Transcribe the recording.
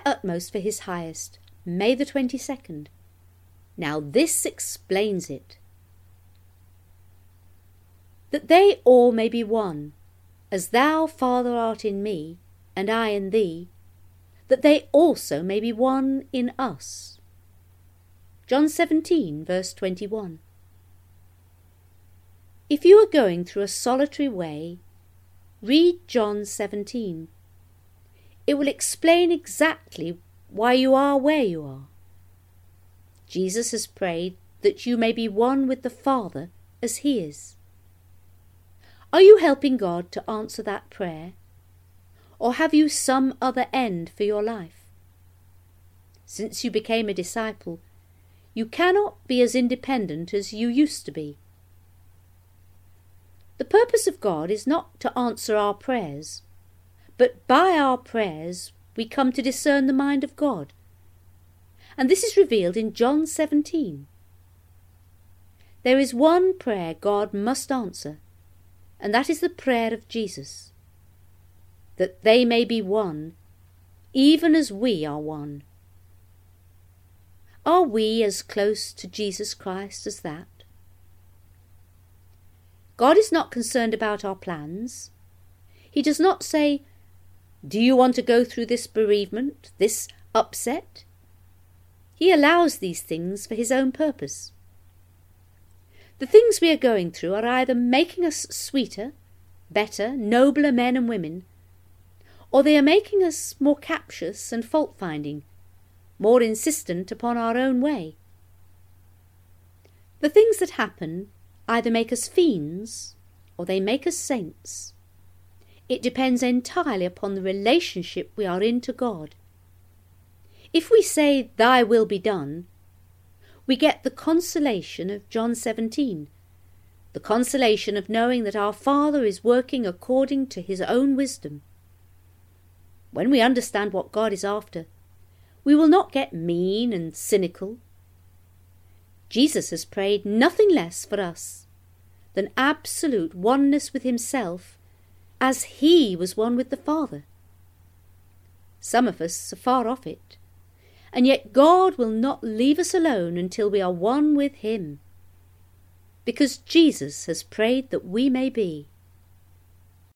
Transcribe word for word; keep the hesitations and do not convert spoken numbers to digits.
utmost for his highest, May the twenty-second. Now this explains it. That they all may be one, as thou, Father, art in me, and I in thee, that they also may be one in us. John seventeen, verse twenty-one. If you are going through a solitary way, read John seventeen. It will explain exactly why you are where you are. Jesus has prayed that you may be one with the Father as he is. Are you helping God to answer that prayer? Or have you some other end for your life? Since you became a disciple, you cannot be as independent as you used to be. The purpose of God is not to answer our prayers, but by our prayers we come to discern the mind of God. And this is revealed in John seventeen. There is one prayer God must answer, and that is the prayer of Jesus, that they may be one, even as we are one. Are we as close to Jesus Christ as that? God is not concerned about our plans. He does not say, "Do you want to go through this bereavement, this upset?" He allows these things for his own purpose. The things we are going through are either making us sweeter, better, nobler men and women, or they are making us more captious and fault-finding, more insistent upon our own way. The things that happen either make us fiends or they make us saints. It depends entirely upon the relationship we are in to God. If we say, "Thy will be done," we get the consolation of John seventeen, the consolation of knowing that our Father is working according to his own wisdom. When we understand what God is after, we will not get mean and cynical. Jesus has prayed nothing less for us than absolute oneness with himself, as he was one with the Father. Some of us are far off it, and yet God will not leave us alone until we are one with him, because Jesus has prayed that we may be.